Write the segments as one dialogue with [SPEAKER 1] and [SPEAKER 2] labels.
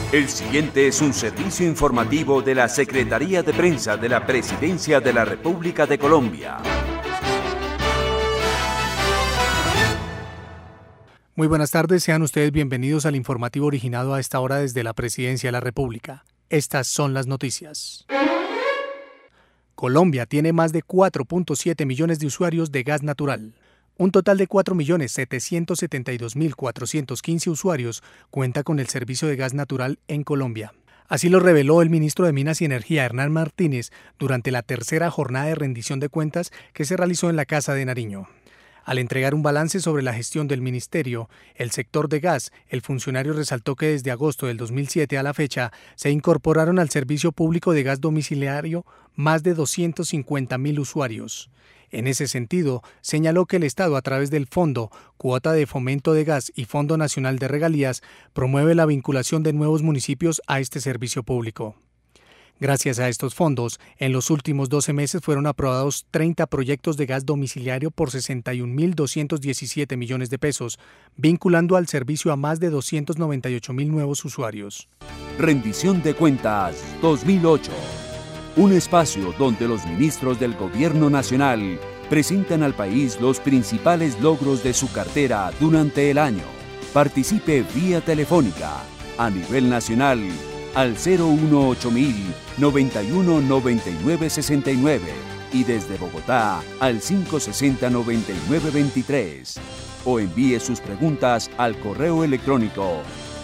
[SPEAKER 1] El siguiente es un servicio informativo de la Secretaría de Prensa de la Presidencia de la República de Colombia.
[SPEAKER 2] Muy buenas tardes, sean ustedes bienvenidos al informativo originado a esta hora desde la Presidencia de la República. Estas son las noticias. Colombia tiene más de 4.7 millones de usuarios de gas natural. Un total de 4.772.415 usuarios cuenta con el servicio de gas natural en Colombia. Así lo reveló el ministro de Minas y Energía, Hernán Martínez, durante la tercera jornada de rendición de cuentas que se realizó en la Casa de Nariño. Al entregar un balance sobre la gestión del ministerio, el sector de gas, el funcionario resaltó que desde agosto del 2007 a la fecha se incorporaron al servicio público de gas domiciliario más de 250.000 usuarios. En ese sentido, señaló que el Estado, a través del Fondo, Cuota de Fomento de Gas y Fondo Nacional de Regalías, promueve la vinculación de nuevos municipios a este servicio público. Gracias a estos fondos, en los últimos 12 meses fueron aprobados 30 proyectos de gas domiciliario por 61.217 millones de pesos, vinculando al servicio a más de 298.000 nuevos usuarios.
[SPEAKER 1] Rendición de Cuentas 2008. Un espacio donde los ministros del Gobierno Nacional presentan al país los principales logros de su cartera durante el año. Participe vía telefónica a nivel nacional al 018.000 91 99 69 y desde Bogotá al 560 99 23 o envíe sus preguntas al correo electrónico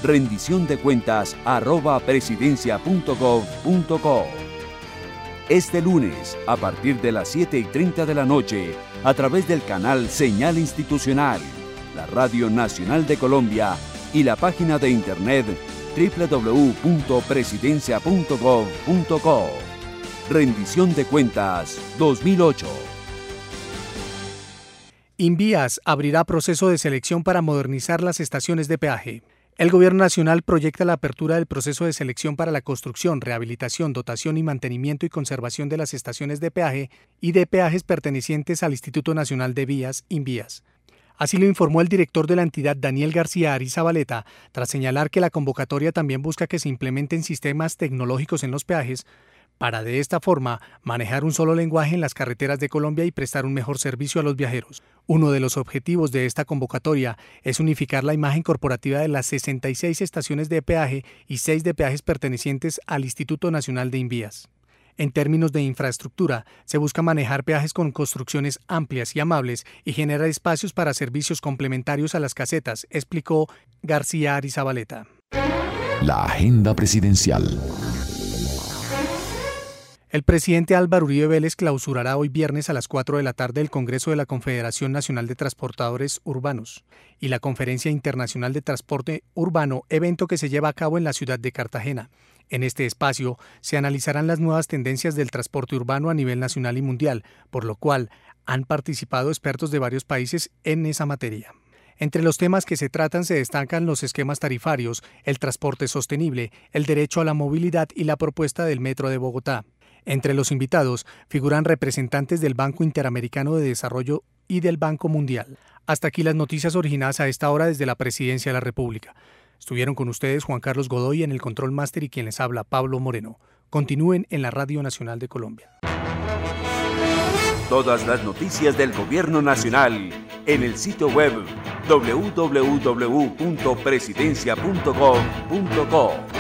[SPEAKER 1] rendiciondecuentas@presidencia.gov.co. Este lunes, a partir de las 7:30 de la noche, a través del canal Señal Institucional, la Radio Nacional de Colombia y la página de internet www.presidencia.gov.co. Rendición de Cuentas 2008.
[SPEAKER 2] Invías abrirá proceso de selección para modernizar las estaciones de peaje. El Gobierno Nacional proyecta la apertura del proceso de selección para la construcción, rehabilitación, dotación y mantenimiento y conservación de las estaciones de peaje y de peajes pertenecientes al Instituto Nacional de Vías, Invías. Así lo informó el director de la entidad, Daniel García Arizabaleta, tras señalar que la convocatoria también busca que se implementen sistemas tecnológicos en los peajes para de esta forma manejar un solo lenguaje en las carreteras de Colombia y prestar un mejor servicio a los viajeros. Uno de los objetivos de esta convocatoria es unificar la imagen corporativa de las 66 estaciones de peaje y 6 de peajes pertenecientes al Instituto Nacional de Invías. En términos de infraestructura, se busca manejar peajes con construcciones amplias y amables y generar espacios para servicios complementarios a las casetas, explicó García Arizabaleta.
[SPEAKER 3] La agenda presidencial.
[SPEAKER 2] El presidente Álvaro Uribe Vélez clausurará hoy viernes a las 4 de la tarde el Congreso de la Confederación Nacional de Transportadores Urbanos y la Conferencia Internacional de Transporte Urbano, evento que se lleva a cabo en la ciudad de Cartagena. En este espacio se analizarán las nuevas tendencias del transporte urbano a nivel nacional y mundial, por lo cual han participado expertos de varios países en esa materia. Entre los temas que se tratan se destacan los esquemas tarifarios, el transporte sostenible, el derecho a la movilidad y la propuesta del Metro de Bogotá. Entre los invitados figuran representantes del Banco Interamericano de Desarrollo y del Banco Mundial. Hasta aquí las noticias originadas a esta hora desde la Presidencia de la República. Estuvieron con ustedes Juan Carlos Godoy en el Control Máster y quien les habla, Pablo Moreno. Continúen en la Radio Nacional de Colombia.
[SPEAKER 1] Todas las noticias del Gobierno Nacional en el sitio web www.presidencia.gov.co.